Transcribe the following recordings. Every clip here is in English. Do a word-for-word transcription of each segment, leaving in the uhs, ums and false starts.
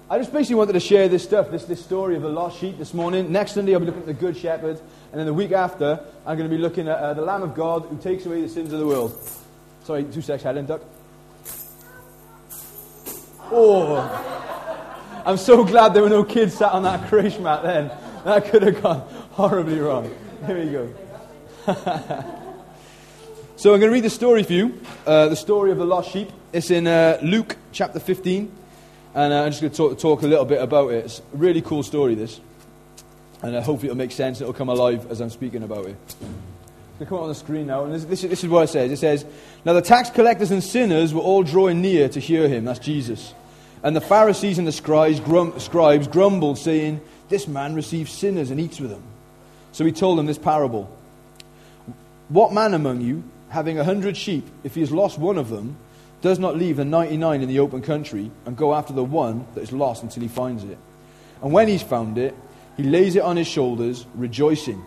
I just basically wanted to share this stuff, this, this story of the lost sheep this morning. Next Sunday, I'll be looking at the Good Shepherd. And then the week after, I'm going to be looking at uh, the Lamb of God who takes away the sins of the world. Sorry, two seconds, Helen, duck. Oh, I'm so glad there were no kids sat on that creche mat then. That could have gone horribly wrong. Here we go. So I'm going to read the story for you, uh, the story of the lost sheep. It's in uh, Luke chapter fifteen, and uh, I'm just going to talk, talk a little bit about it. It's a really cool story, this, and uh, hopefully it'll make sense. It'll come alive as I'm speaking about it. They come up on the screen now, and this, this, this is what it says. It says, "Now the tax collectors and sinners were all drawing near to hear him," that's Jesus. "And the Pharisees and the scribes, grum, scribes grumbled, saying, 'This man receives sinners and eats with them.' So he told them this parable. 'What man among you, having a hundred sheep, if he has lost one of them, does not leave the ninety-nine in the open country and go after the one that is lost until he finds it? And when he's found it, he lays it on his shoulders, rejoicing.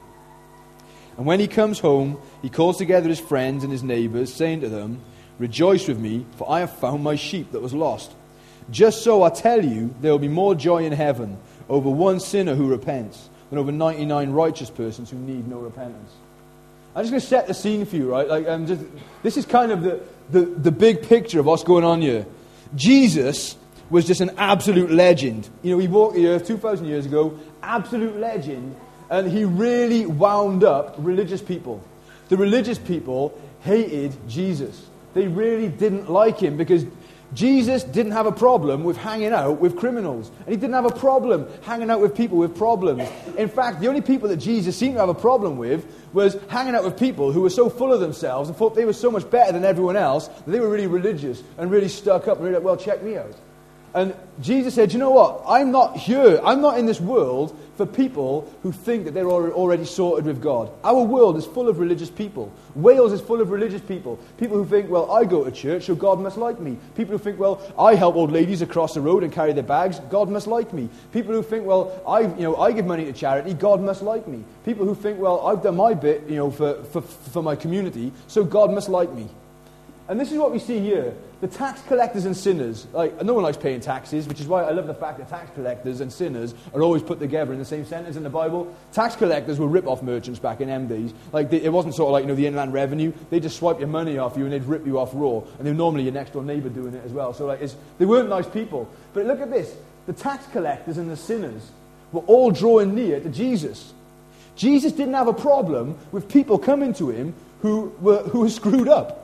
And when he comes home, he calls together his friends and his neighbors, saying to them, "Rejoice with me, for I have found my sheep that was lost. Just so I tell you, there will be more joy in heaven over one sinner who repents than over ninety-nine righteous persons who need no repentance." I'm just going to set the scene for you, right? Like, I'm just, this is kind of the, the, the big picture of what's going on here. Jesus was just an absolute legend. You know, he walked the earth two thousand years ago, absolute legend, and he really wound up religious people. The religious people hated Jesus. They really didn't like him because Jesus didn't have a problem with hanging out with criminals. And he didn't have a problem hanging out with people with problems. In fact, the only people that Jesus seemed to have a problem with was hanging out with people who were so full of themselves and thought they were so much better than everyone else that they were really religious and really stuck up and really like, well, check me out. And Jesus said, you know what? I'm not here. I'm not in this world for people who think that they're already sorted with God. Our world is full of religious people. Wales is full of religious people. People who think, well, I go to church, so God must like me. People who think, well, I help old ladies across the road and carry their bags, God must like me. People who think, well, I, you know, I give money to charity, God must like me. People who think, well, I've done my bit, you know, for, for, for my community, so God must like me. And this is what we see here. The tax collectors and sinners, like, no one likes paying taxes, which is why I love the fact that tax collectors and sinners are always put together in the same sentence in the Bible. Tax collectors were rip-off merchants back in them days. Like, they, it wasn't sort of like, you know, the Inland Revenue. They just swipe your money off you and they'd rip you off raw. And they're normally your next-door neighbour doing it as well. So, like, it's, they weren't nice people. But look at this. The tax collectors and the sinners were all drawing near to Jesus. Jesus didn't have a problem with people coming to him who were, who were screwed up.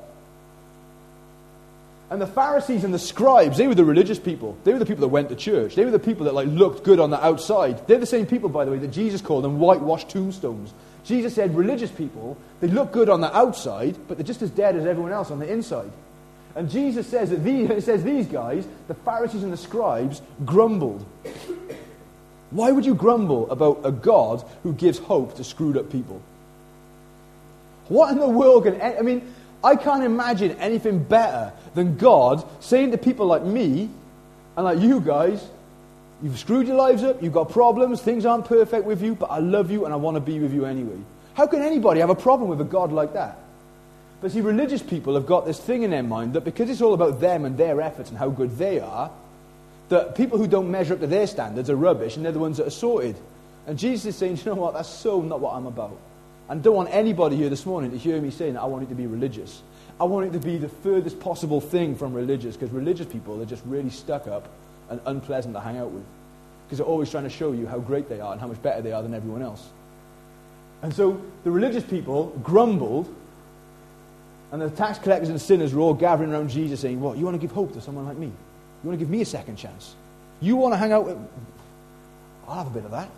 And the Pharisees and the scribes, they were the religious people. They were the people that went to church. They were the people that like looked good on the outside. They're the same people, by the way, that Jesus called them whitewashed tombstones. Jesus said religious people, they look good on the outside, but they're just as dead as everyone else on the inside. And Jesus says that these, it says these guys, the Pharisees and the scribes, grumbled. Why would you grumble about a God who gives hope to screwed up people? What in the world can... I mean... I can't imagine anything better than God saying to people like me and like you guys, you've screwed your lives up, you've got problems, things aren't perfect with you, but I love you and I want to be with you anyway. How can anybody have a problem with a God like that? But see, religious people have got this thing in their mind that because it's all about them and their efforts and how good they are, that people who don't measure up to their standards are rubbish and they're the ones that are sorted. And Jesus is saying, you know what, that's so not what I'm about. And I don't want anybody here this morning to hear me saying that I want it to be religious. I want it to be the furthest possible thing from religious, because religious people are just really stuck up and unpleasant to hang out with. Because they're always trying to show you how great they are and how much better they are than everyone else. And so the religious people grumbled, and the tax collectors and sinners were all gathering around Jesus saying, what, you want to give hope to someone like me? You want to give me a second chance? You want to hang out with... I'll have a bit of that.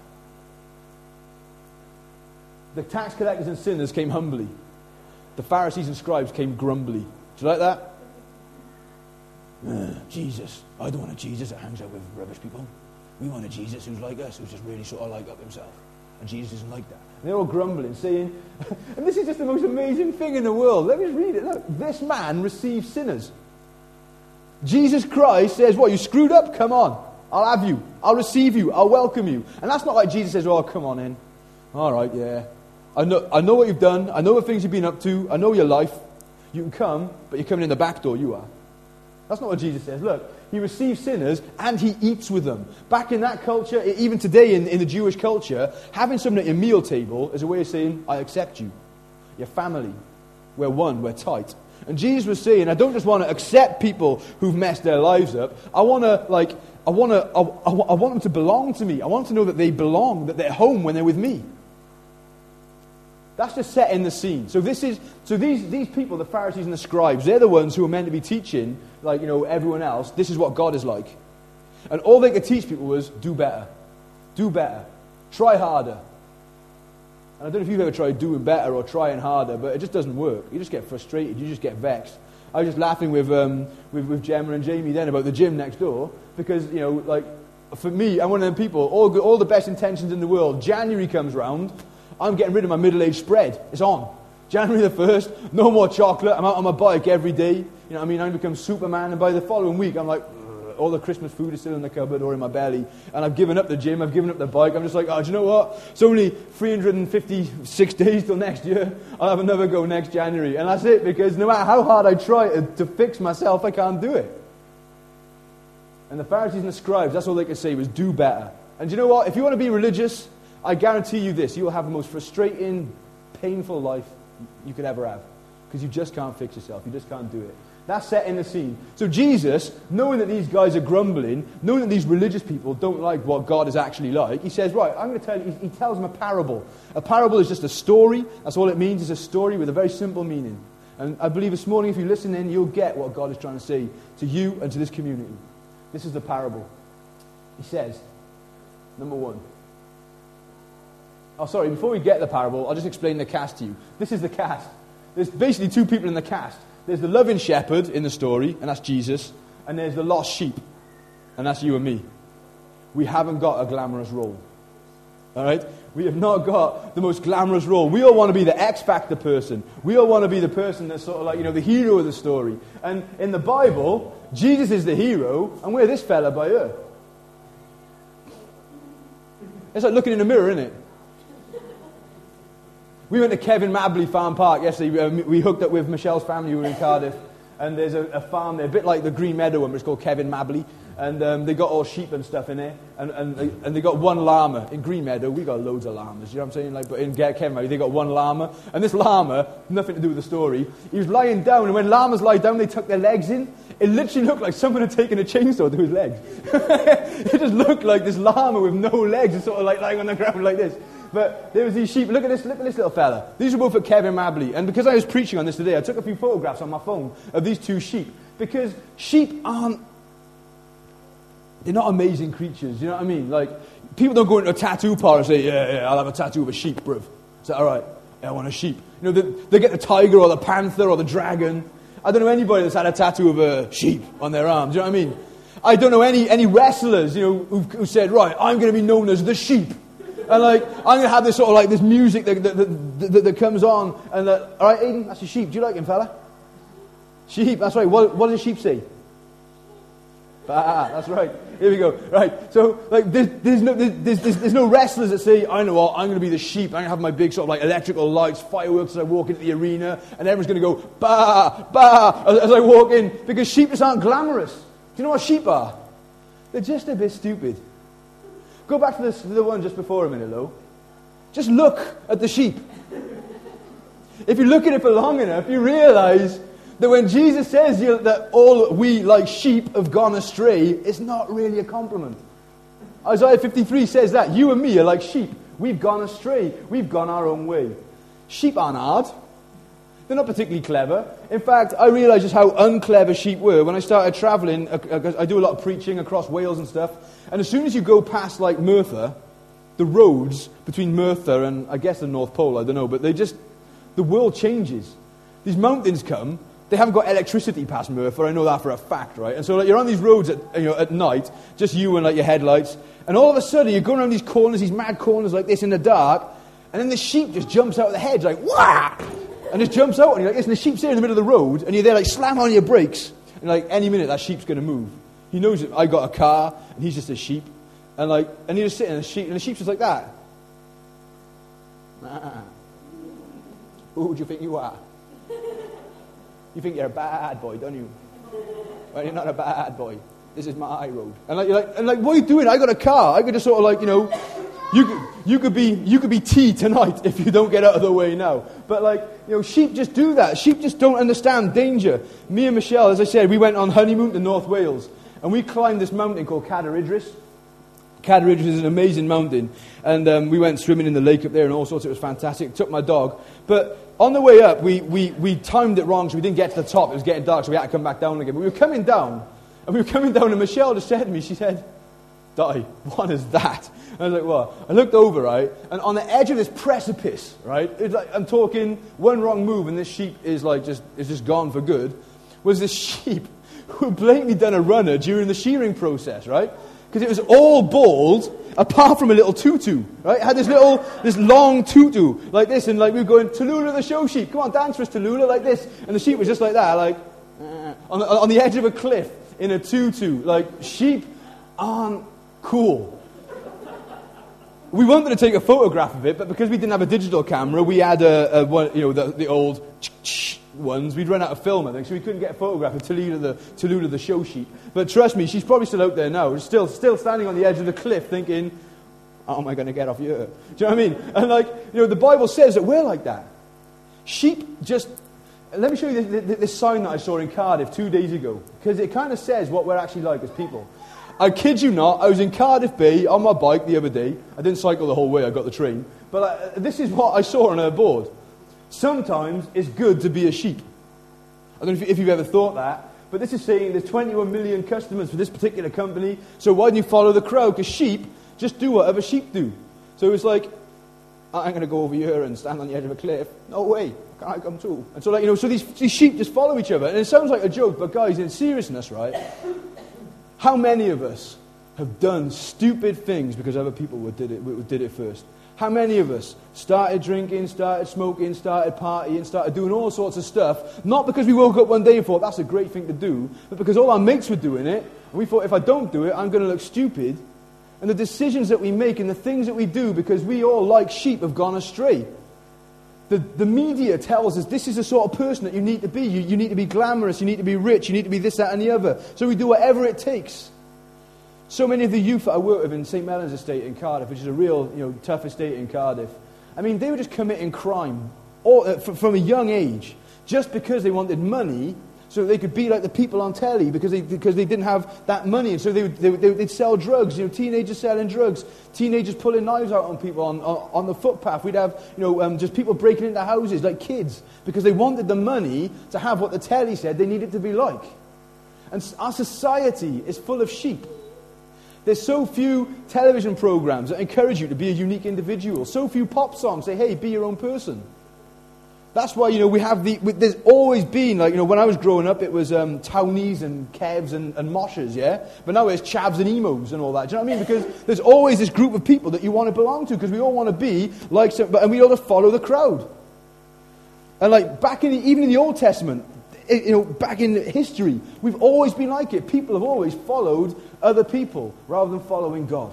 The tax collectors and sinners came humbly. The Pharisees and scribes came grumbly. Do you like that? Uh, Jesus. I don't want a Jesus that hangs out with rubbish people. We want a Jesus who's like us, who's just really sort of like up himself. And Jesus isn't like that. And they're all grumbling, saying, and this is just the most amazing thing in the world. Let me just read it. Look, this man receives sinners. Jesus Christ says, what, you screwed up? Come on. I'll have you. I'll receive you. I'll welcome you. And that's not like Jesus says, oh, come on in. All right, yeah. I know, I know what you've done. I know the things you've been up to. I know your life. You can come, but you're coming in the back door, you are. That's not what Jesus says. Look, He receives sinners and he eats with them. Back in that culture, even today in, in the Jewish culture, having someone at your meal table is a way of saying, I accept you. Your family. We're one. We're tight. And Jesus was saying, I don't just want to accept people who've messed their lives up. I want to, like, I want to, I, I, I want them to belong to me. I want them to know that they belong, that they're home when they're with me. That's just setting the scene. So this is, so these, these people, the Pharisees and the scribes, they're the ones who are meant to be teaching, like, you know, everyone else, this is what God is like. And all they could teach people was, do better. Do better. Try harder. And I don't know if you've ever tried doing better or trying harder, but it just doesn't work. You just get frustrated. You just get vexed. I was just laughing with, um, with, with Gemma and Jamie then about the gym next door, because, you know, like, for me, I'm one of them people, all, good, all the best intentions in the world, January comes round, I'm getting rid of my middle-aged spread. It's on. January the first, no more chocolate. I'm out on my bike every day. You know what I mean? I become Superman, and by the following week, I'm like, all the Christmas food is still in the cupboard or in my belly, and I've given up the gym, I've given up the bike. I'm just like, oh, do you know what? It's only three hundred fifty-six days till next year. I'll have another go next January. And that's it, because no matter how hard I try to, to fix myself, I can't do it. And the Pharisees and the scribes, that's all they could say was, do better. And do you know what? If you want to be religious, I guarantee you this, you will have the most frustrating, painful life you could ever have. Because you just can't fix yourself. You just can't do it. That's setting the scene. So Jesus, knowing that these guys are grumbling, knowing that these religious people don't like what God is actually like, he says, right, I'm going to tell you, he tells them a parable. A parable is just a story. That's all it means. It's a story with a very simple meaning. And I believe this morning, if you listen in, you'll get what God is trying to say to you and to this community. This is the parable. He says, number one. Oh, sorry, before we get the parable, I'll just explain the cast to you. This is the cast. There's basically two people in the cast. There's the loving shepherd in the story, and that's Jesus. And there's the lost sheep, and that's you and me. We haven't got a glamorous role. All right? We have not got the most glamorous role. We all want to be the X Factor person. We all want to be the person that's sort of like, you know, the hero of the story. And in the Bible, Jesus is the hero, and we're this fella by her. It's like looking in a mirror, isn't it? We went to Kevin Mabley Farm Park yesterday. We hooked up with Michelle's family who were in Cardiff. And there's a, a farm there, a bit like the Green Meadow one, but it's called Kevin Mabley. And um, they got all sheep and stuff in there. And, and, they, and they got one llama. In Green Meadow, we got loads of llamas. You know what I'm saying? Like, but in Kevin Mabley, they got one llama. And this llama, nothing to do with the story, he was lying down. And when llamas lie down, they tuck their legs in. It literally looked like someone had taken a chainsaw to his legs. It just looked like this llama with no legs. It's sort of like lying on the ground like this. But there was these sheep. Look at this, look at this little fella. These were both at Kevin Mabley. And because I was preaching on this today, I took a few photographs on my phone of these two sheep. Because sheep aren't, they're not amazing creatures, you know what I mean? Like, people don't go into a tattoo parlor and say, yeah, yeah, I'll have a tattoo of a sheep, bruv. Is that all right? Yeah, I want a sheep. You know, they, they get the tiger or the panther or the dragon. I don't know anybody that's had a tattoo of a sheep on their arms, you know what I mean? I don't know any, any wrestlers, you know, who, who said, right, I'm going to be known as the sheep. And like, I'm going to have this sort of like, this music that, that, that, that, that comes on. And that, all right, Aiden, that's a sheep. Do you like him, fella? Sheep, that's right. What, what does a sheep say? Bah, that's right. Here we go. Right. So, like, there's, there's, no, there's, there's, there's no wrestlers that say, I know what, I'm going to be the sheep. I'm going to have my big sort of like electrical lights, fireworks as I walk into the arena. And everyone's going to go, bah, bah, as, as I walk in. Because sheep just aren't glamorous. Do you know what sheep are? They're just a bit stupid. Go back to this, the one just before a minute, though. Just look at the sheep. If you look at it for long enough, you realize that when Jesus says you, that all we like sheep have gone astray, it's not really a compliment. Isaiah fifty-three says that. You and me are like sheep. We've gone astray. We've gone our own way. Sheep aren't hard. They're not particularly clever. In fact, I realized just how unclever sheep were when I started traveling. I do a lot of preaching across Wales and stuff. And as soon as you go past, like, Merthyr, the roads between Merthyr and, I guess, the North Pole, I don't know, but they just, the world changes. These mountains come, they haven't got electricity past Merthyr, I know that for a fact, right? And so, like, you're on these roads at, you know, at night, just you and, like, your headlights, and all of a sudden you're going around these corners, these mad corners like this in the dark, and then the sheep just jumps out of the hedge, like, wah! And just jumps out, and you're like, listen, the sheep's there in the middle of the road, and you're there, like, slam on your brakes, and, like, any minute that sheep's going to move. He knows that I got a car, and he's just a sheep. And like, and he's just sitting, and the sheep, and the sheep's just like that. Nah. Who do you think you are? You think you're a bad boy, don't you? Well, you're not a bad boy. This is my high road. And like, you're like, and like, what are you doing? I got a car. I could just sort of like, you know, you could, you could be, you could be T tonight if you don't get out of the way now. But like, you know, sheep just do that. Sheep just don't understand danger. Me and Michelle, as I said, we went on honeymoon to North Wales, and we climbed this mountain called Cadair Idris. Cadair Idris is an amazing mountain, and um, we went swimming in the lake up there and all sorts. It was fantastic. Took my dog, but on the way up, we, we, we timed it wrong, so we didn't get to the top. It was getting dark, so we had to come back down again. But we were coming down, and we were coming down, and Michelle just said to me, she said, "Di, what is that?" And I was like, "What?" I looked over, right, and on the edge of this precipice, right, it's like, I'm talking one wrong move, and this sheep is like just is just gone for good, was this sheep who had blatantly done a runner during the shearing process, right? Because it was all bald, apart from a little tutu, right? It had this little, this long tutu, like this, and like we were going, "Tallulah the show sheep, come on, dance for us, Tallulah," like this. And the sheep was just like that, like, uh, on, the, on the edge of a cliff, in a tutu. Like, sheep aren't cool. We wanted to take a photograph of it, but because we didn't have a digital camera, we had a, a one, you know, the, the old ones. We'd run out of film, I think, so we couldn't get a photograph of Tallulah the, Tallulah the show sheep. But trust me, she's probably still out there now, still, still standing on the edge of the cliff, thinking, "How am I going to get off here?" Do you know what I mean? And like, you know, the Bible says that we're like that. Sheep just. Let me show you this, this, this sign that I saw in Cardiff two days ago, because it kind of says what we're actually like as people. I kid you not, I was in Cardiff Bay on my bike the other day. I didn't cycle the whole way, I got the train. But I, this is what I saw on her board. "Sometimes it's good to be a sheep." I don't know if, if you've ever thought that, but this is saying there's twenty-one million customers for this particular company, so why don't you follow the crowd? Because sheep just do whatever sheep do. So it's like, "I'm going to go over here and stand on the edge of a cliff." No way, can I come too? And so, like, you know, so these, these sheep just follow each other. And it sounds like a joke, but guys, in seriousness, right? How many of us have done stupid things because other people were, did it did it first? How many of us started drinking, started smoking, started partying, started doing all sorts of stuff, not because we woke up one day and thought that's a great thing to do, but because all our mates were doing it, and we thought, if I don't do it, I'm going to look stupid. And the decisions that we make and the things that we do, because we all, like sheep, have gone astray. The, the media tells us this is the sort of person that you need to be. You, you need to be glamorous, you need to be rich, you need to be this, that, and the other. So we do whatever it takes. So many of the youth that I work with in Saint Mellons Estate in Cardiff, which is a real, you know, tough estate in Cardiff, I mean, they were just committing crime all, uh, from, from a young age, just because they wanted money, so they could be like the people on telly, because they because they didn't have that money, and so they would, they would, they'd sell drugs. You know, teenagers selling drugs, teenagers pulling knives out on people on on, on the footpath. We'd have, you know, um, just people breaking into houses like kids because they wanted the money to have what the telly said they needed to be like. And our society is full of sheep. There's so few television programs that encourage you to be a unique individual. So few pop songs say, "Hey, be your own person." That's why, you know, we have the, we, there's always been, like, you know, when I was growing up, it was um, townies and kevs and, and moshes, yeah? But now it's chavs and emos and all that. Do you know what I mean? Because there's always this group of people that you want to belong to, because we all want to be like, some, and we all have to follow the crowd. And like, back in the, even in the Old Testament, it, you know, back in history, we've always been like it. People have always followed other people rather than following God.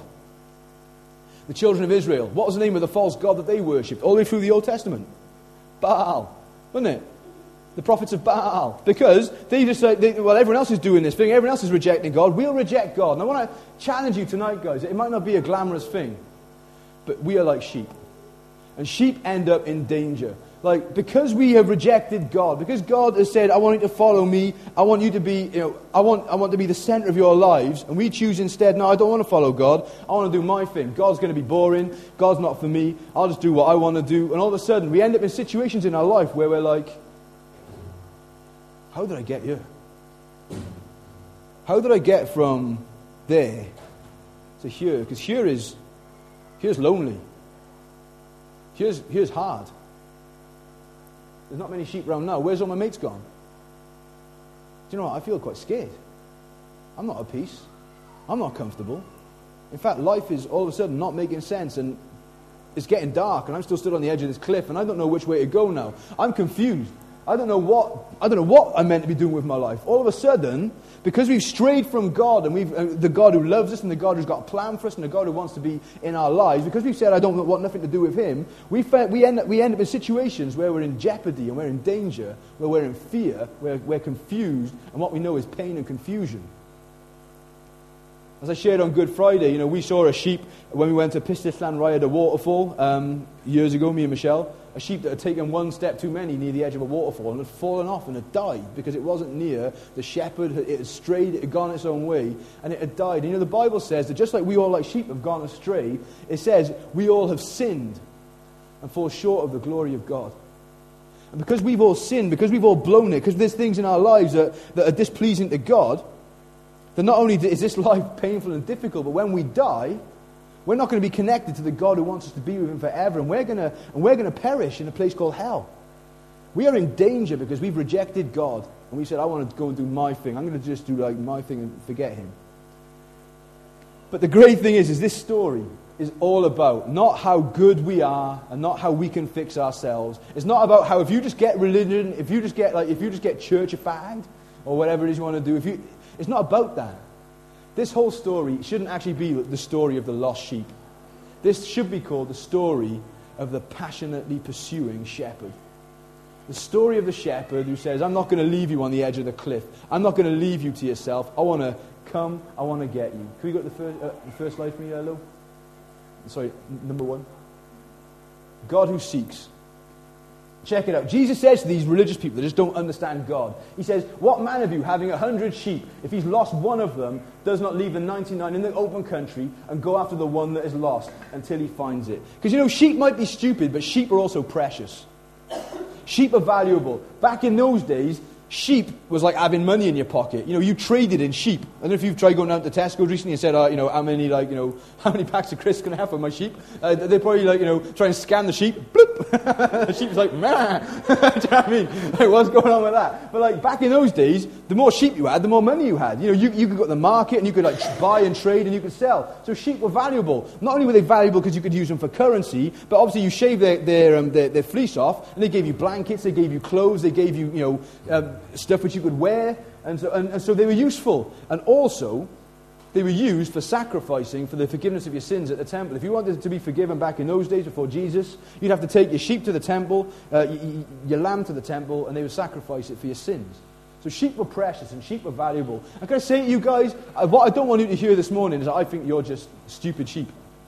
The children of Israel, what was the name of the false god that they worshipped all the way through the Old Testament? Baal, wasn't it? The prophets of Baal. Because they just say, they, well, everyone else is doing this thing, everyone else is rejecting God, we'll reject God. And I want to challenge you tonight, guys. It might not be a glamorous thing, but we are like sheep. And sheep end up in danger. Like, because we have rejected God, because God has said, "I want you to follow me, I want you to be, you know, I want, I want to be the center of your lives," and we choose instead, "No, I don't want to follow God, I want to do my thing. God's going to be boring, God's not for me, I'll just do what I want to do." And all of a sudden, we end up in situations in our life where we're like, how did I get here? How did I get from there to here? Because here is, here's lonely. Here's, here's hard. There's not many sheep around now. Where's all my mates gone? Do you know what? I feel quite scared. I'm not at peace. I'm not comfortable. In fact, life is all of a sudden not making sense, and it's getting dark, and I'm still stood on the edge of this cliff, and I don't know which way to go now. I'm confused. I don't know what I don't know what I'm meant to be doing with my life. All of a sudden, because we've strayed from God, and we've uh, the God who loves us, and the God who's got a plan for us, and the God who wants to be in our lives, because we've said, "I don't want nothing to do with Him," we we end up, we end up in situations where we're in jeopardy, and we're in danger, where we're in fear, where we're confused, and what we know is pain and confusion. As I shared on Good Friday, you know, we saw a sheep when we went to Pistis Llan Rhaiad, a waterfall, um, years ago, me and Michelle. A sheep that had taken one step too many near the edge of a waterfall and had fallen off and had died because it wasn't near the shepherd. It had strayed, it had gone its own way, and it had died. And, you know, the Bible says that just like we all like sheep have gone astray, it says we all have sinned and fall short of the glory of God. And because we've all sinned, because we've all blown it, because there's things in our lives that, that are displeasing to God, then not only is this life painful and difficult, but when we die, we're not going to be connected to the God who wants us to be with him forever, and we're going to and we're going to perish in a place called hell. We are in danger because we've rejected God, and we said, I want to go and do my thing. I'm going to just do like my thing and forget him. But the great thing is, is this story is all about not how good we are and not how we can fix ourselves. It's not about how if you just get religion, if you just get like if you just get churchified or whatever it is you want to do, if you it's not about that. This whole story shouldn't actually be the story of the lost sheep. This should be called the story of the passionately pursuing shepherd. The story of the shepherd who says, I'm not going to leave you on the edge of the cliff. I'm not going to leave you to yourself. I want to come. I want to get you. Can we go to the first, uh, the first slide for me, Lou? Sorry, number one. God who seeks. Check it out. Jesus says to these religious people that just don't understand God, he says, what man of you, having a hundred sheep, if he's lost one of them, does not leave the ninety-nine in the open country and go after the one that is lost until he finds it? Because, you know, sheep might be stupid, but sheep are also precious. Sheep are valuable. Back in those days, sheep was like having money in your pocket. You know, you traded in sheep. I don't know if you've tried going down to Tesco recently and said, oh, you know, how many, like, you know, how many packs of crisps can I have for my sheep? Uh, they probably, like, you know, try and scan the sheep. Bloop! The sheep's like, man. Do you know what I mean? Like, what's going on with that? But, like, back in those days, the more sheep you had, the more money you had. You know, you, you could go to the market and you could, like, buy and trade and you could sell. So sheep were valuable. Not only were they valuable because you could use them for currency, but obviously you shaved their, their, um, their, their fleece off and they gave you blankets, they gave you clothes, they gave you, you know, um, stuff which you could wear, and so, and, and so they were useful. And also, they were used for sacrificing for the forgiveness of your sins at the temple. If you wanted to be forgiven back in those days before Jesus, you'd have to take your sheep to the temple, uh, y- your lamb to the temple, and they would sacrifice it for your sins. So sheep were precious and sheep were valuable. And can I say to you guys, uh, what I don't want you to hear this morning is that I think you're just stupid sheep.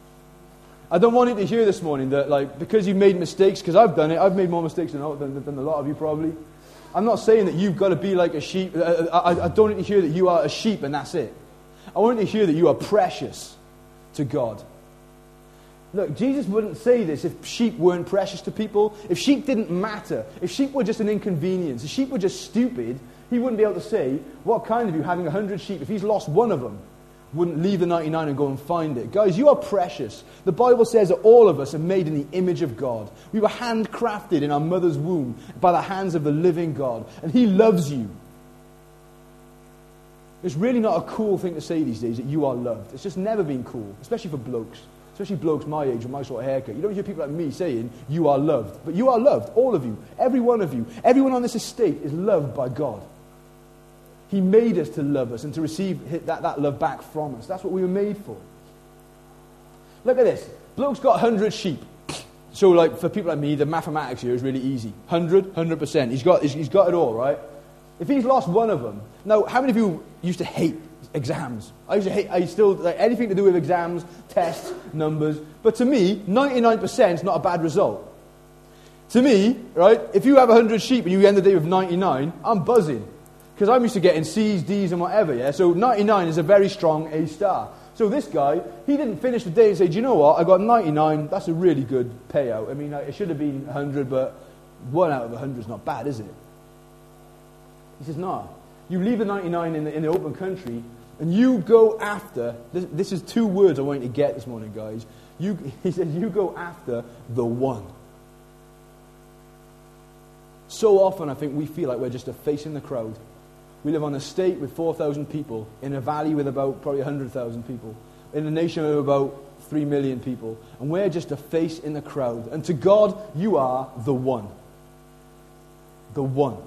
I don't want you to hear this morning that, like, because you've made mistakes, because I've done it, I've made more mistakes than, than, than a lot of you probably. I'm not saying that you've got to be like a sheep. I, I, I don't need to hear that you are a sheep and that's it. I want you to hear that you are precious to God. Look, Jesus wouldn't say this if sheep weren't precious to people. If sheep didn't matter, if sheep were just an inconvenience, if sheep were just stupid, he wouldn't be able to say, what kind of you having a hundred sheep, if he's lost one of them, wouldn't leave the ninety-nine and go and find it. Guys, you are precious. The Bible says that all of us are made in the image of God. We were handcrafted in our mother's womb by the hands of the living God. And he loves you. It's really not a cool thing to say these days that you are loved. It's just never been cool, especially for blokes. Especially blokes my age with my sort of haircut. You don't hear people like me saying, you are loved. But you are loved, all of you, every one of you. Everyone on this estate is loved by God. He made us to love us and to receive that, that love back from us. That's what we were made for. Look at this. Bloke's got one hundred sheep. So, like, for people like me, the mathematics here is really easy. one hundred, one hundred percent. He's got, he's got it all, right? If he's lost one of them... Now, how many of you used to hate exams? I used to hate... I still... Like, anything to do with exams, tests, numbers. But to me, ninety-nine percent is not a bad result. To me, right, if you have one hundred sheep and you end the day with ninety-nine, I'm buzzing. Because I'm used to getting C's, D's, and whatever, yeah? So ninety-nine is a very strong A star. So this guy, he didn't finish the day and say, do you know what? I got ninety-nine. That's a really good payout. I mean, it should have been one hundred, but one out of one hundred is not bad, is it? He says, no. You leave the ninety-nine in the, in the open country, and you go after... This, this is two words I want you to get this morning, guys. You, he says, you go after the one. So often, I think we feel like we're just a face in the crowd. We live on an estate with four thousand people, in a valley with about probably one hundred thousand people, in a nation of about three million people, and we're just a face in the crowd. And to God, you are the one. The one.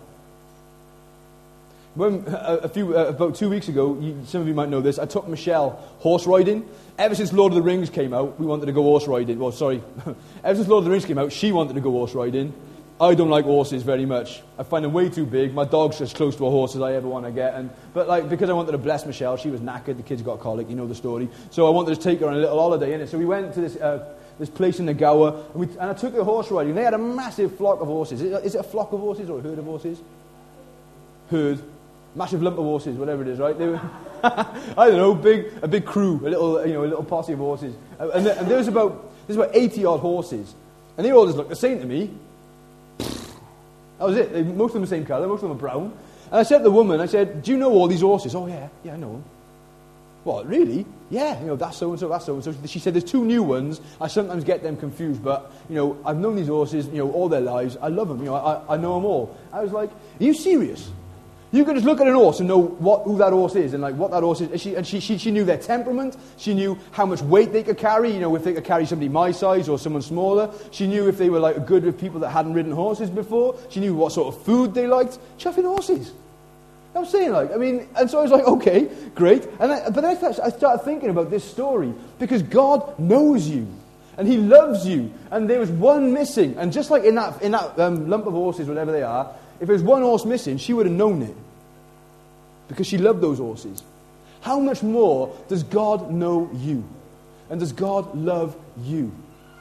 When, a, a few, uh, about two weeks ago, you, some of you might know this, I took Michelle horse riding. Ever since Lord of the Rings came out, we wanted to go horse riding. Well, sorry. Ever since Lord of the Rings came out, she wanted to go horse riding. I don't like horses very much. I find them way too big. My dog's as close to a horse as I ever want to get. And But like because I wanted to bless Michelle, she was knackered. The kids got colic. You know the story. So I wanted to take her on a little holiday, innit? So we went to this uh, this place in the Gower, and, we, and I took her horse riding. They had a massive flock of horses. Is it, is it a flock of horses or a herd of horses? Herd. Massive lump of horses, whatever it is, right? They were I don't know, big a big crew, a little you know a little posse of horses. And, there, and there was about there's about eighty odd horses, and they all just looked the same to me. That was it. They, most of them the same colour, most of them are brown. And I said to the woman, I said, do you know all these horses? Oh, yeah, yeah, I know them. What, really? Yeah, you know, that's so-and-so, that's so-and-so. She said, there's two new ones. I sometimes get them confused, but, you know, I've known these horses, you know, all their lives. I love them, you know, I, I know them all. I was like, are you serious? You can just look at an horse and know what, who that horse is and like what that horse is. And, she, and she, she, she knew their temperament. She knew how much weight they could carry. You know, if they could carry somebody my size or someone smaller. She knew if they were like good with people that hadn't ridden horses before. She knew what sort of food they liked. Chuffing horses. I'm saying like, I mean, and so I was like, okay, great. And I, but then I started, I started thinking about this story because God knows you. And He loves you. And there was one missing. And just like in that, in that um, lump of horses, whatever they are, if there was one horse missing, she would have known it. Because she loved those horses. How much more does God know you? And does God love you?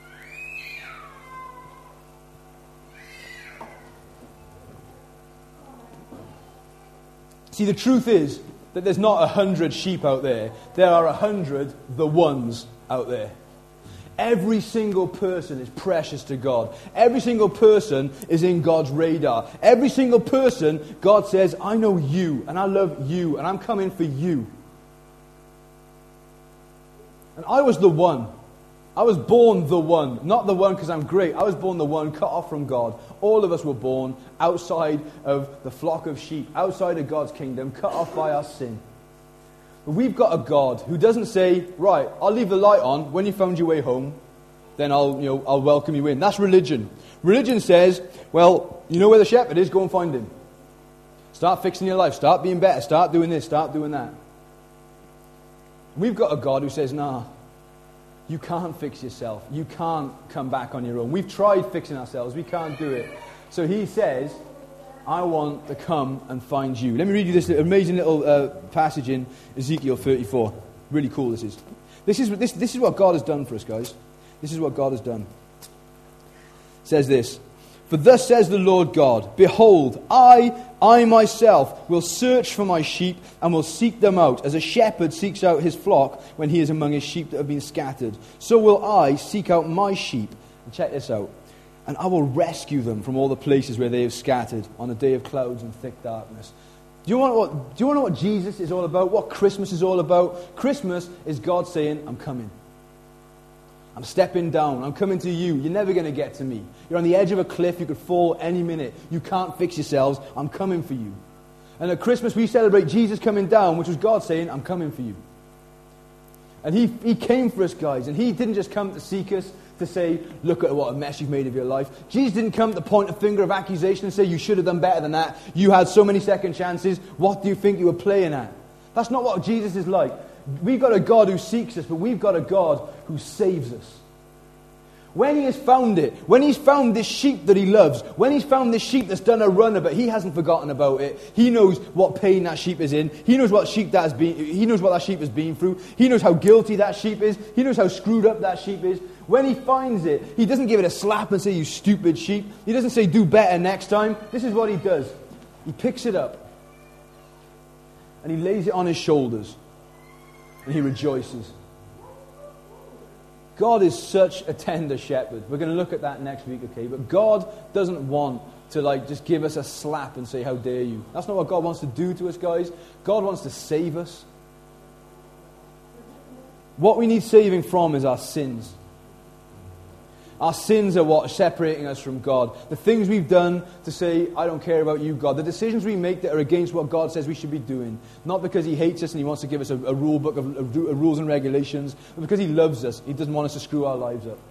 See, the truth is that there's not a hundred sheep out there. There are a hundred the ones out there. Every single person is precious to God. Every single person is in God's radar. Every single person, God says, I know you, and I love you, and I'm coming for you. And I was the one. I was born the one. Not the one because I'm great. I was born the one cut off from God. All of us were born outside of the flock of sheep, outside of God's kingdom, cut off by our sin. We've got a God who doesn't say, right, I'll leave the light on. When you found your way home, then I'll, you know, I'll welcome you in. That's religion. Religion says, well, you know where the shepherd is, go and find him. Start fixing your life. Start being better. Start doing this. Start doing that. We've got a God who says, nah, you can't fix yourself. You can't come back on your own. We've tried fixing ourselves. We can't do it. So He says, I want to come and find you. Let me read you this amazing little uh, passage in Ezekiel thirty-four. Really cool this is. This is this, this is what God has done for us, guys. This is what God has done. It says this, for thus says the Lord God, behold, I, I myself will search for my sheep and will seek them out, as a shepherd seeks out his flock when he is among his sheep that have been scattered. So will I seek out my sheep. And check this out. And I will rescue them from all the places where they have scattered on a day of clouds and thick darkness. Do you want what, do you want to know what Jesus is all about? What Christmas is all about? Christmas is God saying, I'm coming. I'm stepping down. I'm coming to you. You're never going to get to me. You're on the edge of a cliff. You could fall any minute. You can't fix yourselves. I'm coming for you. And at Christmas we celebrate Jesus coming down, which was God saying, I'm coming for you. And he, he came for us, guys. And He didn't just come to seek us, to say, look at what a mess you've made of your life. Jesus didn't come to point a finger of accusation and say, you should have done better than that. You had so many second chances. What do you think you were playing at? That's not what Jesus is like. We've got a God who seeks us, but we've got a God who saves us. When He has found it, when He's found this sheep that He loves, when He's found this sheep that's done a runner, but He hasn't forgotten about it. He knows what pain that sheep is in. He knows what sheep that has been. He knows what that sheep has been through. He knows how guilty that sheep is. He knows how screwed up that sheep is. When He finds it, He doesn't give it a slap and say, you stupid sheep. He doesn't say, do better next time. This is what He does. He picks it up and He lays it on His shoulders and He rejoices. God is such a tender shepherd. We're going to look at that next week, okay? But God doesn't want to like just give us a slap and say, how dare you. That's not what God wants to do to us, guys. God wants to save us. What we need saving from is our sins. Our sins are what are separating us from God. The things we've done to say, I don't care about you, God. The decisions we make that are against what God says we should be doing. Not because He hates us and He wants to give us a, a rule book of, of, of rules and regulations, but because He loves us. He doesn't want us to screw our lives up.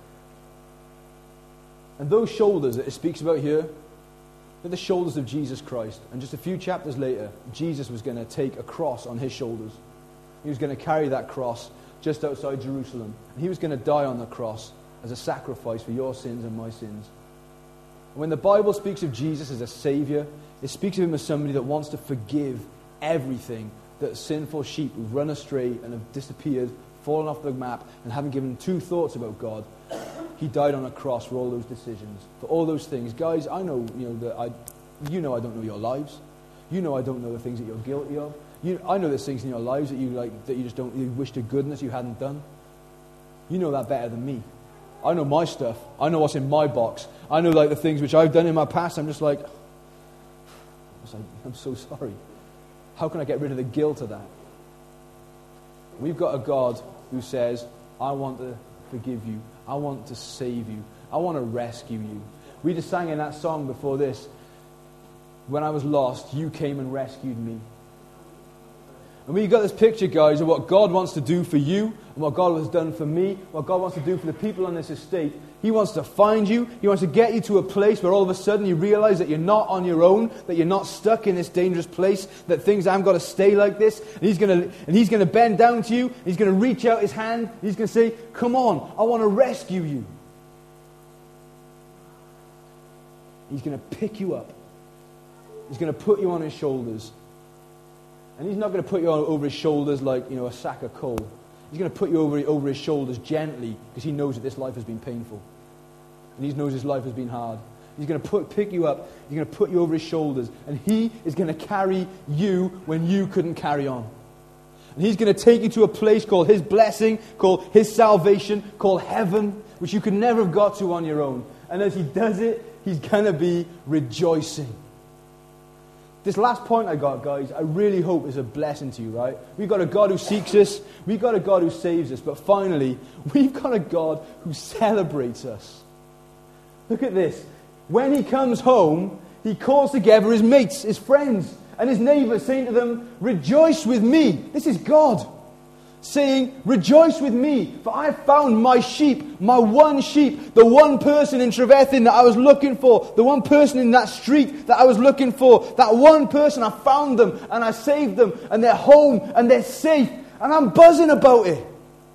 And those shoulders that it speaks about here, they're the shoulders of Jesus Christ. And just a few chapters later, Jesus was going to take a cross on His shoulders. He was going to carry that cross just outside Jerusalem. And He was going to die on the cross as a sacrifice for your sins and my sins. When the Bible speaks of Jesus as a Savior, it speaks of him as somebody that wants to forgive everything that sinful sheep who've run astray and have disappeared, fallen off the map, and haven't given two thoughts about God. He died on a cross for all those decisions, for all those things. Guys, I know, you know that I, you know I don't know your lives. You know I don't know the things that you're guilty of. You, I know there's things in your lives that you like that you just don't. You wish to goodness you hadn't done. You know that better than me. I know my stuff. I know what's in my box. I know like the things which I've done in my past. I'm just like, I'm, like, I'm so sorry. How can I get rid of the guilt of that? We've got a God who says, I want to forgive you. I want to save you. I want to rescue you. We just sang in that song before this, when I was lost, you came and rescued me. And we've got this picture, guys, of what God wants to do for you and what God has done for me, what God wants to do for the people on this estate. He wants to find you. He wants to get you to a place where all of a sudden you realize that you're not on your own, that you're not stuck in this dangerous place, that things haven't got to stay like this. And He's going to, and he's going to bend down to you. He's going to reach out His hand. He's going to say, come on, I want to rescue you. He's going to pick you up. He's going to put you on His shoulders. And He's not going to put you on, over His shoulders like, you know, a sack of coal. He's going to put you over, over His shoulders gently because He knows that this life has been painful. And He knows His life has been hard. He's going to put, pick you up. He's going to put you over His shoulders. And He is going to carry you when you couldn't carry on. And He's going to take you to a place called His blessing, called His salvation, called heaven, which you could never have got to on your own. And as He does it, He's going to be rejoicing. This last point I got, guys, I really hope is a blessing to you, right? We've got a God who seeks us. We've got a God who saves us. But finally, we've got a God who celebrates us. Look at this. When He comes home, He calls together His mates, His friends, and His neighbors, saying to them, rejoice with me. This is God saying, rejoice with me, for I have found my sheep, my one sheep, the one person in Trevethin that I was looking for, the one person in that street that I was looking for, that one person, I found them, and I saved them, and they're home, and they're safe, and I'm buzzing about it.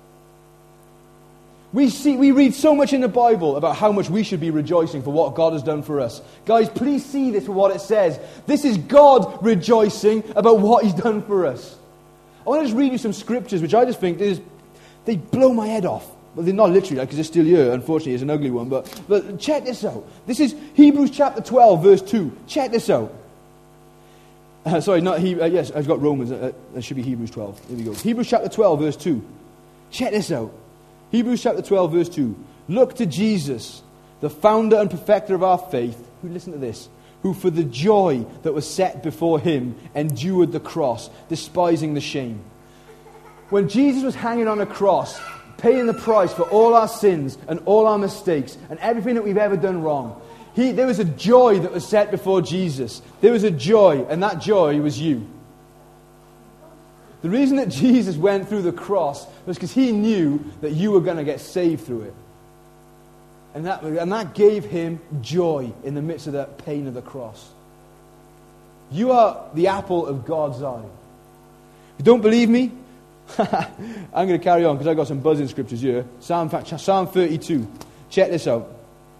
We see, we read so much in the Bible about how much we should be rejoicing for what God has done for us. Guys, please see this for what it says. This is God rejoicing about what He's done for us. I want to just read you some scriptures which I just think is, they blow my head off. Well, they're not literally, because they're still here. Unfortunately, it's an ugly one. But, but check this out. This is Hebrews chapter twelve, verse two. Check this out. Uh, sorry, not he. Uh, yes, I've got Romans. Uh, it should be Hebrews twelve. Here we go. Hebrews chapter twelve, verse two. Check this out. Hebrews chapter twelve, verse two. Look to Jesus, the founder and perfecter of our faith. Who, listen to this. Who for the joy that was set before Him endured the cross, despising the shame. When Jesus was hanging on a cross, paying the price for all our sins and all our mistakes and everything that we've ever done wrong, he, there was a joy that was set before Jesus. There was a joy, and that joy was you. The reason that Jesus went through the cross was because He knew that you were going to get saved through it. And that, and that gave Him joy in the midst of that pain of the cross. You are the apple of God's eye. If you don't believe me, I'm going to carry on because I've got some buzzing scriptures here. Psalm, Psalm thirty-two. Check this out.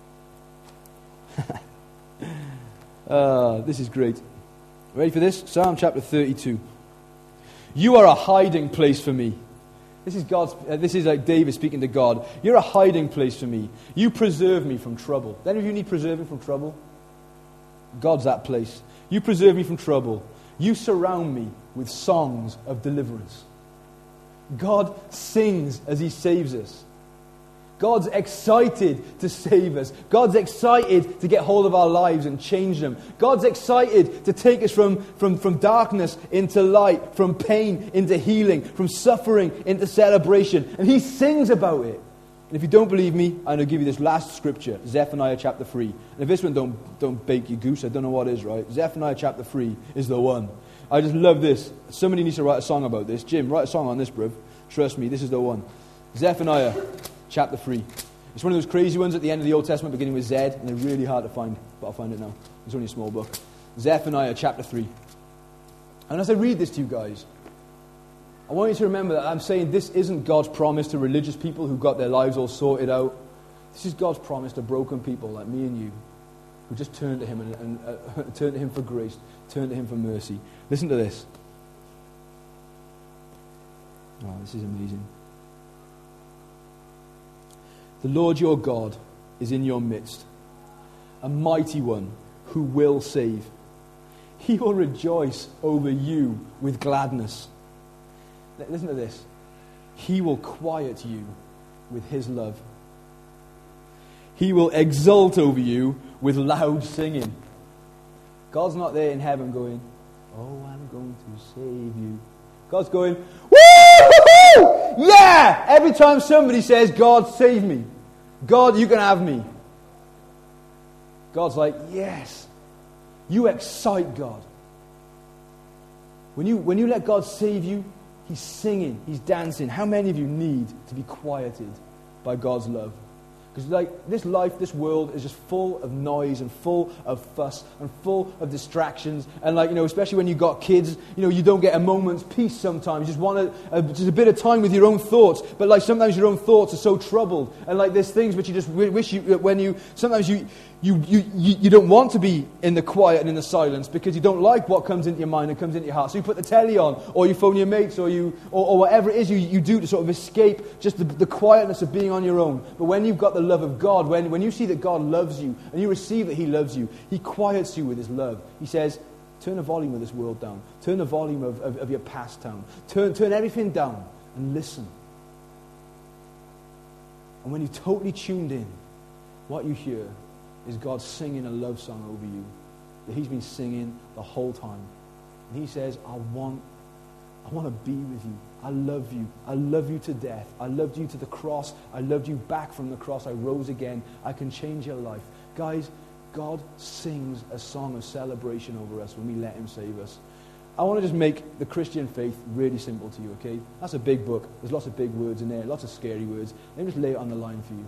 uh, this is great. Ready for this? Psalm chapter thirty-two. You are a hiding place for me. This is God's. Uh, this is like David speaking to God. You're a hiding place for me. You preserve me from trouble. Any of you need preserving from trouble? God's that place. You preserve me from trouble. You surround me with songs of deliverance. God sings as He saves us. God's excited to save us. God's excited to get hold of our lives and change them. God's excited to take us from, from, from darkness into light, from pain into healing, from suffering into celebration. And He sings about it. And if you don't believe me, I'm going to give you this last scripture, Zephaniah chapter three. And if this one don't, don't bake your goose, I don't know what is, right? Zephaniah chapter three is the one. I just love this. Somebody needs to write a song about this. Jim, write a song on this, bruv. Trust me, this is the one. Zephaniah chapter three. It's one of those crazy ones at the end of the Old Testament beginning with Z, and they're really hard to find, but I'll find it now. It's only a small book. Zephaniah chapter three. And as I read this to you guys, I want you to remember that I'm saying this isn't God's promise to religious people who got their lives all sorted out. This is God's promise to broken people like me and you. who just turn to him and, and uh, turn to him for grace, turn to him for mercy. Listen to this. Oh, this is amazing. The Lord your God is in your midst, a mighty one who will save. He will rejoice over you with gladness. Listen to this. He will quiet you with his love. He will exult over you with loud singing. God's not there in heaven going, oh, I'm going to save you. God's going, woo! Yeah! Every time somebody says, God, save me. God, you can have me. God's like, yes. You excite God. When you, when you let God save you, he's singing, he's dancing. How many of you need to be quieted by God's love? Because like this life, this world is just full of noise and full of fuss and full of distractions. And like, you know, especially when you've got kids, you know, you don't get a moment's peace sometimes. You just want a, a, just a bit of time with your own thoughts. But like sometimes your own thoughts are so troubled. And like there's things which you just wish you, when you, sometimes you, you, you, you, you don't want to be in the quiet and in the silence because you don't like what comes into your mind and comes into your heart. So you put the telly on, or you phone your mates, or you, or, or whatever it is you, you do to sort of escape just the, the quietness of being on your own. But when you've got the love of God, when, when you see that God loves you, and you receive that he loves you, he quiets you with his love. He says, turn the volume of this world down. Turn the volume of, of, of your past down. Turn, turn everything down and listen. And when you're totally tuned in, what you hear is God singing a love song over you that he's been singing the whole time. And he says, I want, I want to be with you. I love you. I love you to death. I loved you to the cross. I loved you back from the cross. I rose again. I can change your life. Guys, God sings a song of celebration over us when we let him save us. I want to just make the Christian faith really simple to you, okay? That's a big book. There's lots of big words in there, lots of scary words. Let me just lay it on the line for you.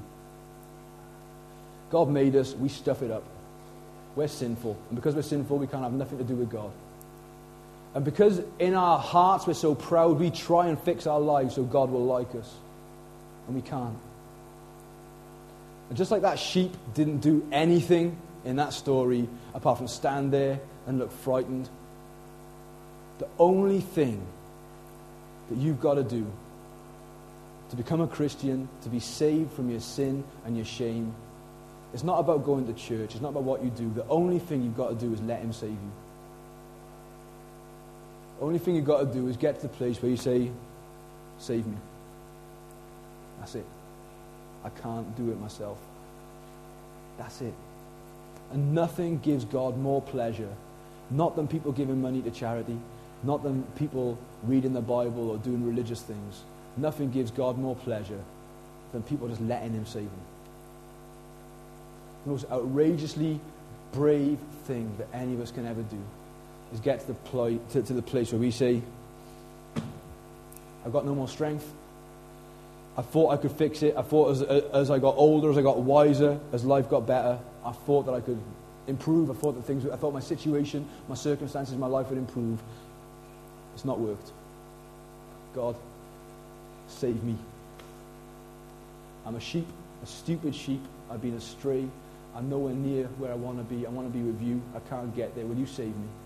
God made us, we stuff it up. We're sinful. And because we're sinful, we can't have nothing to do with God. And because in our hearts we're so proud, we try and fix our lives so God will like us. And we can't. And just like that sheep didn't do anything in that story apart from stand there and look frightened, the only thing that you've got to do to become a Christian, to be saved from your sin and your shame, it's not about going to church. It's not about what you do. The only thing you've got to do is let him save you. The only thing you've got to do is get to the place where you say, save me. That's it. I can't do it myself. That's it. And nothing gives God more pleasure, not than people giving money to charity, not than people reading the Bible or doing religious things. Nothing gives God more pleasure than people just letting him save them. The most outrageously brave thing that any of us can ever do is get to the, pl- to, to the place where we say, I've got no more strength. I thought I could fix it. I thought as, as I got older, as I got wiser, as life got better, I thought that I could improve. I thought that things, I thought my situation, my circumstances, my life would improve. It's not worked. God, save me. I'm a sheep, a stupid sheep. I've been astray. I'm nowhere near where I want to be. I want to be with you. I can't get there. Will you save me?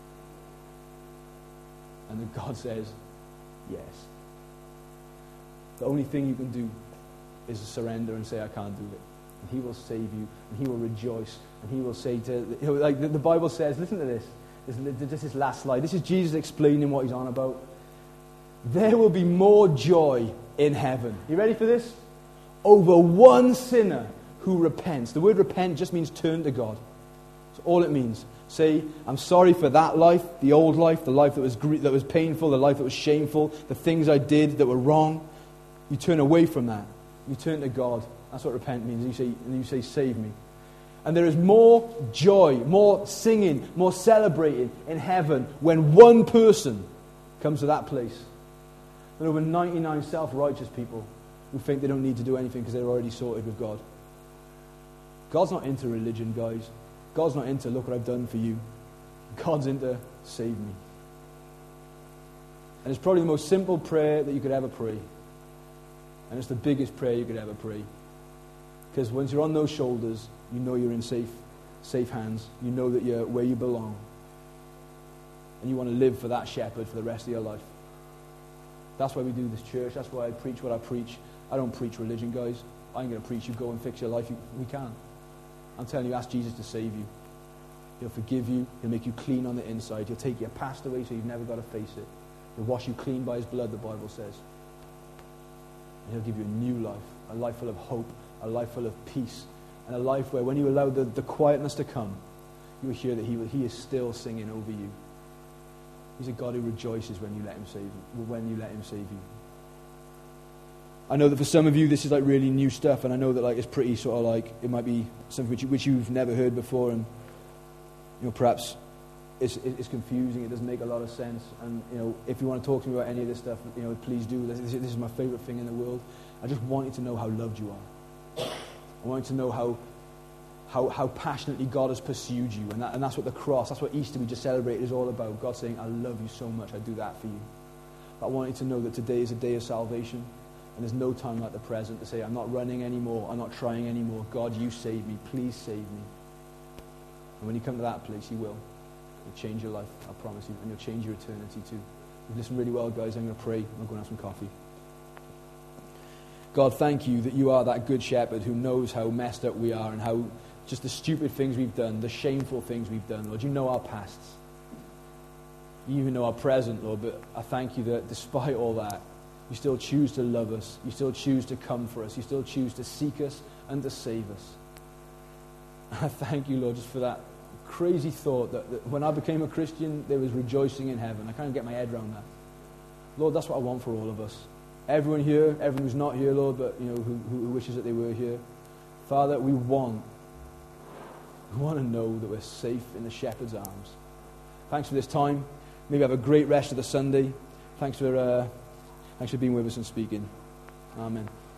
And then God says, yes. The only thing you can do is surrender and say, I can't do it. And he will save you, and he will rejoice, and he will say to, you know, like the, the Bible says, listen to this. This, this is last slide. This is Jesus explaining what he's on about. There will be more joy in heaven. You ready for this? Over one sinner who repents. The word repent just means turn to God. That's all it means. Say, I'm sorry for that life, the old life, the life that was gr- that was painful, the life that was shameful, the things I did that were wrong. You turn away from that. You turn to God. That's what repent means. You say, and you say, save me. And there is more joy, more singing, more celebrating in heaven when one person comes to that place than over ninety-nine self-righteous people who think they don't need to do anything because they're already sorted with God. God's not into religion, guys. God's not into, look what I've done for you. God's into, save me. And it's probably the most simple prayer that you could ever pray. And it's the biggest prayer you could ever pray. Because once you're on those shoulders, you know you're in safe safe hands. You know that you're where you belong. And you want to live for that shepherd for the rest of your life. That's why we do this church. That's why I preach what I preach. I don't preach religion, guys. I ain't going to preach you go and fix your life. You, we can't. I'm telling you, ask Jesus to save you. He'll forgive you. He'll make you clean on the inside. He'll take your past away so you've never got to face it. He'll wash you clean by his blood, the Bible says. And he'll give you a new life, a life full of hope, a life full of peace, and a life where when you allow the, the quietness to come, you will hear that he, will, he is still singing over you. He's a God who rejoices when you let him save you, when you let him save you. I know that for some of you this is like really new stuff, and I know that like it's pretty sort of like it might be something which, you, which you've never heard before, and you know perhaps it's, it's confusing. It doesn't make a lot of sense. And you know if you want to talk to me about any of this stuff, you know please do. This, this is my favorite thing in the world. I just want you to know how loved you are. I want you to know how how how passionately God has pursued you, and that, and that's what the cross, that's what Easter we just celebrated is all about. God saying, "I love you so much. I do that for you." But I want you to know that today is a day of salvation. And there's no time like the present to say, I'm not running anymore, I'm not trying anymore. God, you save me, please save me. And when you come to that place, you will. You'll change your life, I promise you, and you'll change your eternity too. You've listened really well, guys. I'm going to pray. I'm going to have some coffee. God, thank you that you are that good shepherd who knows how messed up we are and how just the stupid things we've done, the shameful things we've done. Lord, you know our pasts. You even know our present, Lord, but I thank you that despite all that, you still choose to love us. You still choose to come for us. You still choose to seek us and to save us. And I thank you, Lord, just for that crazy thought that, that when I became a Christian, there was rejoicing in heaven. I can't get my head around that. Lord, that's what I want for all of us. Everyone here, everyone who's not here, Lord, but you know who, who wishes that they were here. Father, we want, we want to know that we're safe in the shepherd's arms. Thanks for this time. Maybe have a great rest of the Sunday. Thanks for... Uh, Thanks for being with us and speaking. Amen.